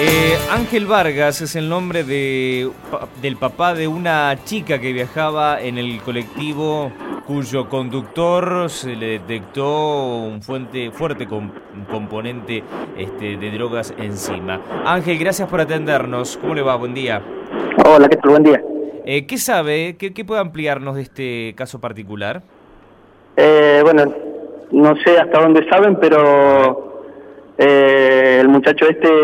Ángel Vargas es el nombre del papá de una chica que viajaba en el colectivo cuyo conductor se le detectó un fuerte componente de drogas encima. Ángel, gracias por atendernos. ¿Cómo le va? Buen día. Hola, ¿qué tal? Buen día. ¿Qué sabe? ¿Qué puede ampliarnos de este caso particular? Bueno, no sé hasta dónde saben, pero el muchacho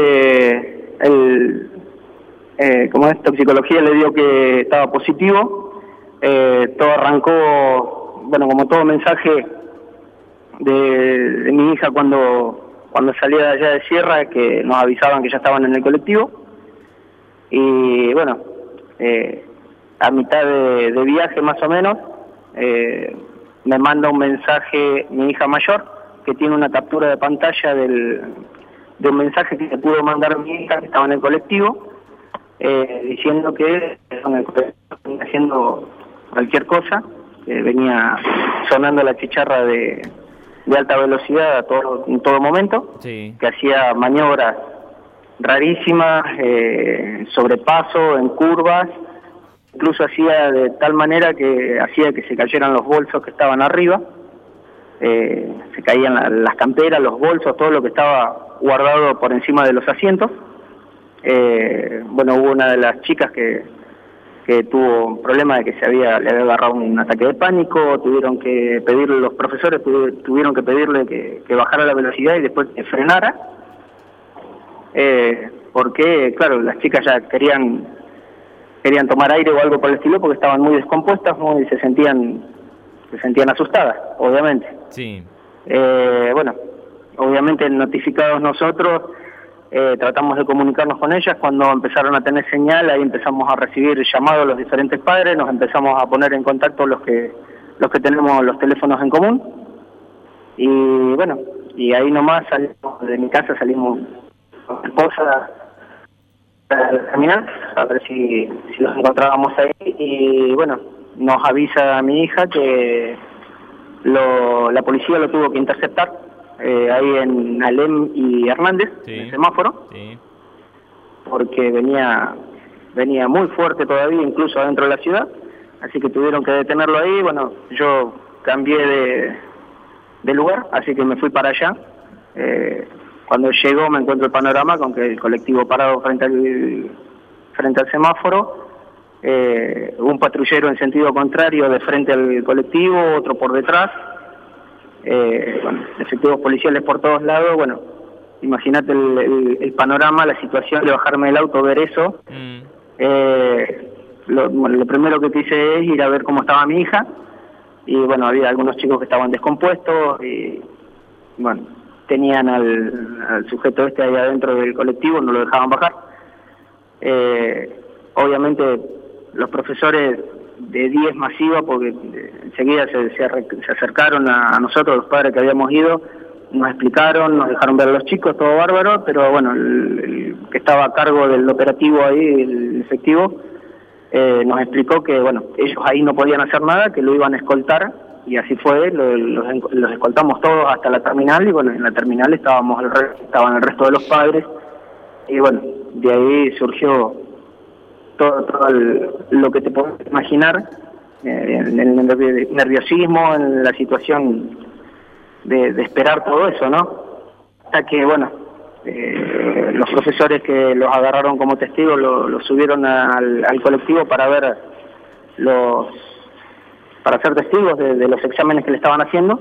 como es toxicología, le dio que estaba positivo. Todo arrancó, bueno, como todo mensaje de mi hija cuando salía de allá de Sierra, que nos avisaban que ya estaban en el colectivo. Y bueno, a mitad de viaje más o menos, me manda un mensaje mi hija mayor, que tiene una captura de pantalla de un mensaje que se pudo mandar mi hija, que estaba en el colectivo, diciendo que en el colectivo venía haciendo cualquier cosa, venía sonando la chicharra de alta velocidad en todo momento, Sí. que hacía maniobras rarísimas, sobrepaso en curvas, incluso hacía de tal manera que hacía que se cayeran los bolsos que estaban arriba, se caían las camperas, los bolsos, todo lo que estaba guardado por encima de los asientos. Bueno, hubo una de las chicas que tuvo un problema de que le había agarrado un ataque de pánico, tuvieron que pedirle, los profesores tuvieron que pedirle que bajara la velocidad y después que frenara, porque claro, las chicas ya querían tomar aire o algo por el estilo porque estaban muy descompuestas, y se sentían asustadas, obviamente. Sí. Bueno, obviamente notificados nosotros, tratamos de comunicarnos con ellas. Cuando empezaron a tener señal, ahí empezamos a recibir llamados a los diferentes padres, nos empezamos a poner en contacto los que tenemos los teléfonos en común. Y bueno, y ahí nomás salimos de mi casa, salimos con mi esposa a caminar, a ver si los encontrábamos ahí. Y bueno, nos avisa mi hija que la policía lo tuvo que interceptar ahí en Alem y Hernández, Sí. en el semáforo, Sí. porque venía muy fuerte todavía, incluso adentro de la ciudad, así que tuvieron que detenerlo ahí. Bueno, yo cambié de lugar, así que me fui para allá. Cuando llegó me encuentro el panorama con que el colectivo parado frente al semáforo, un patrullero en sentido contrario de frente al colectivo, otro por detrás, bueno, efectivos policiales por todos lados. Bueno, imagínate el panorama, la situación de bajarme del auto, ver eso. Lo primero que quise es ir a ver cómo estaba mi hija, y bueno, había algunos chicos que estaban descompuestos y bueno, tenían al sujeto ahí adentro del colectivo, no lo dejaban bajar. Obviamente los profesores de 10 masiva, porque enseguida se acercaron a nosotros, los padres que habíamos ido, nos explicaron, nos dejaron ver a los chicos, todo bárbaro, pero bueno, el que estaba a cargo del operativo ahí, el efectivo, nos explicó que bueno, ellos ahí no podían hacer nada, que lo iban a escoltar, y así fue. Los escoltamos todos hasta la terminal, y bueno, en la terminal estaban el resto de los padres, y bueno, de ahí surgió todo lo que te puedes imaginar, en el nerviosismo, en la situación de esperar todo eso, ¿no? Hasta que, bueno, los profesores que los agarraron como testigos los subieron al colectivo para ver para ser testigos de los exámenes que le estaban haciendo.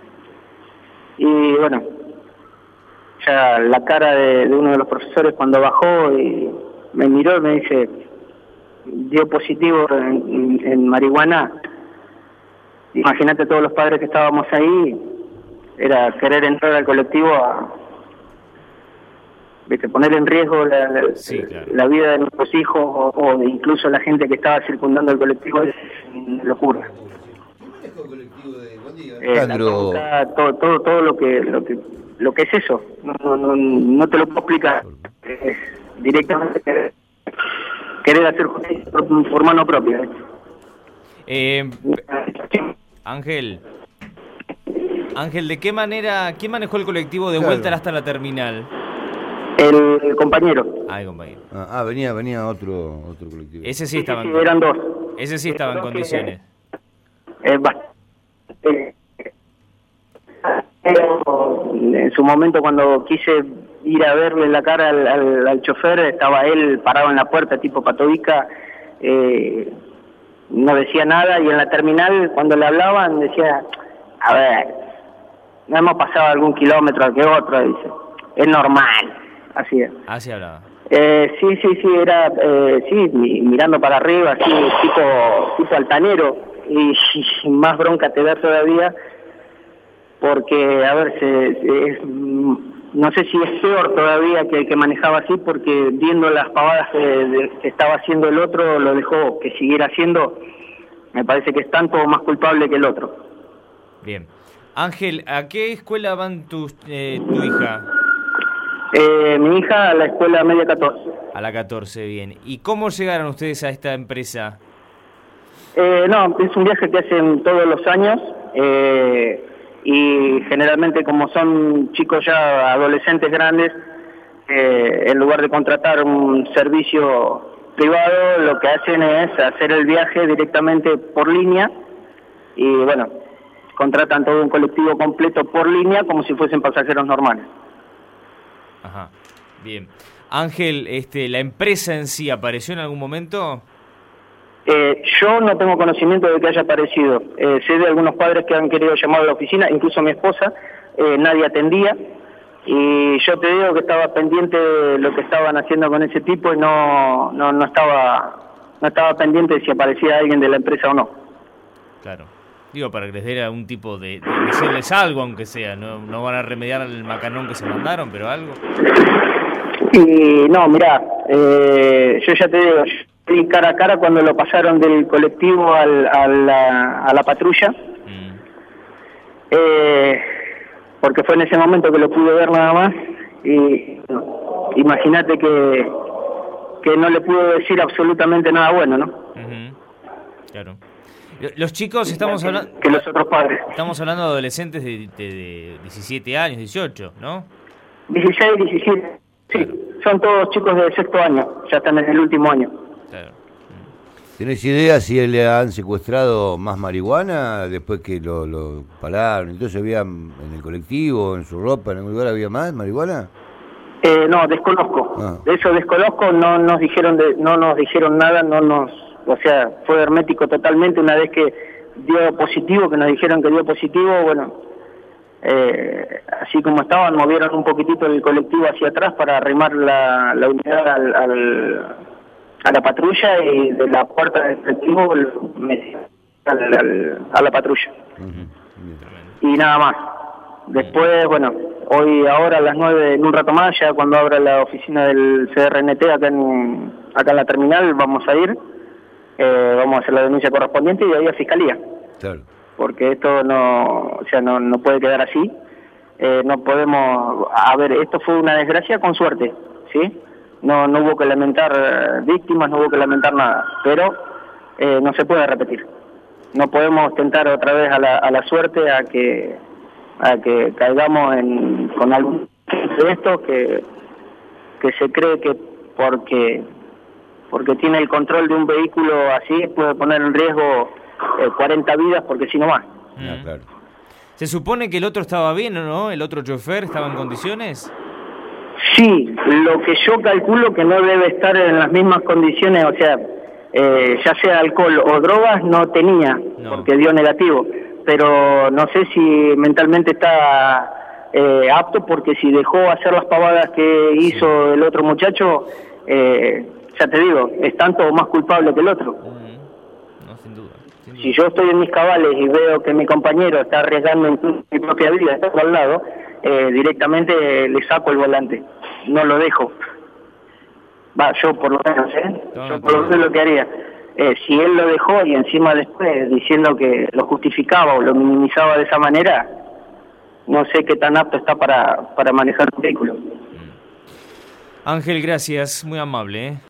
Y bueno, ya la cara de uno de los profesores cuando bajó y me miró y me dice: dio positivo en marihuana. Imagínate todos los padres que estábamos ahí, era querer entrar al colectivo poner en riesgo Sí, claro, la vida de nuestros hijos o incluso la gente que estaba circundando el colectivo. Es locura. La bronca, todo lo que es eso, no te lo puedo explicar. Es directamente querer hacer justicia por mano propia. Ángel, ¿de qué manera, quién manejó el colectivo de vuelta hasta la terminal? El compañero. Ah, el compañero. Venía otro colectivo. Ese sí estaba Sí, eran dos. Ese sí estaba en condiciones. En su momento, cuando quise ir a verle la cara al chofer, estaba él parado en la puerta, tipo patovica, no decía nada, y en la terminal, cuando le hablaban, decía, a ver, no hemos pasado algún kilómetro que otro, dice, es normal, así es. Así hablaba. Sí, era, mirando para arriba, así, tipo altanero, y más bronca te da todavía, porque, a ver, no sé si es peor todavía que el que manejaba así, porque viendo las pavadas que estaba haciendo el otro, lo dejó que siguiera haciendo, me parece que es tanto más culpable que el otro. Bien. Ángel, ¿a qué escuela van tu hija? Mi hija a la escuela media 14. A la 14, bien. ¿Y cómo llegaron ustedes a esta empresa? No, es un viaje que hacen todos los años, y generalmente como son chicos ya adolescentes grandes, en lugar de contratar un servicio privado, lo que hacen es hacer el viaje directamente por línea, y bueno, contratan todo un colectivo completo por línea como si fuesen pasajeros normales. Ajá, bien. Ángel, ¿la empresa en sí apareció en algún momento? Yo no tengo conocimiento de que haya aparecido. Sé de algunos padres que han querido llamar a la oficina, incluso mi esposa, nadie atendía, y yo te digo que estaba pendiente de lo que estaban haciendo con ese tipo y no estaba pendiente de si aparecía alguien de la empresa o no. Claro. Digo, para que les dé algún tipo de decirles algo, aunque sea. No van a remediar el macanón que se mandaron, pero algo. Y no, mirá, yo ya te digo, estoy cara a cara cuando lo pasaron del colectivo a la patrulla, porque fue en ese momento que lo pude ver nada más, y imagínate que no le pude decir absolutamente nada bueno, ¿no? Claro. Los chicos, estamos hablando... Que los otros padres. Estamos hablando de adolescentes de 17 años, 18, ¿no? 16, 17, sí. Son todos chicos de sexto año, ya están en el último año. Claro. ¿Tenés idea si le han secuestrado más marihuana después que lo pararon? Entonces había en el colectivo, en su ropa, en algún lugar había más marihuana. No, desconozco. De eso desconozco, no nos dijeron nada, o sea, fue hermético totalmente. Una vez que dio positivo, que nos dijeron que dio positivo, bueno, así como estaban, movieron un poquitito el colectivo hacia atrás para arrimar la unidad a la patrulla, y de la puerta del colectivo a la patrulla. Y nada más. Después, bueno, ahora a las 9, en un rato más, ya cuando abra la oficina del CRNT acá en la terminal, vamos a ir, vamos a hacer la denuncia correspondiente y de ahí a Fiscalía. Claro. Porque esto no puede quedar así. No podemos... A ver, esto fue una desgracia con suerte, ¿sí? No hubo que lamentar víctimas, no hubo que lamentar nada, pero no se puede repetir. No podemos tentar otra vez a la suerte a que caigamos con algún de esto que se cree que porque tiene el control de un vehículo así puede poner en riesgo 40 vidas, porque si no más. Claro. ¿Se supone que el otro estaba bien o no? ¿El otro chofer estaba en condiciones? Sí, lo que yo calculo que no debe estar en las mismas condiciones, o sea, ya sea alcohol o drogas, no tenía, porque dio negativo. Pero no sé si mentalmente está apto, porque si dejó hacer las pavadas que hizo el otro muchacho, ya te digo, es tanto o más culpable que el otro. No, sin duda. Si yo estoy en mis cabales y veo que mi compañero está arriesgando incluso mi propia vida, está al lado, directamente le saco el volante, no lo dejo. Yo por lo menos, yo por lo menos lo que haría. Si él lo dejó y encima después diciendo que lo justificaba o lo minimizaba de esa manera, no sé qué tan apto está para manejar un vehículo. Ángel, gracias, muy amable.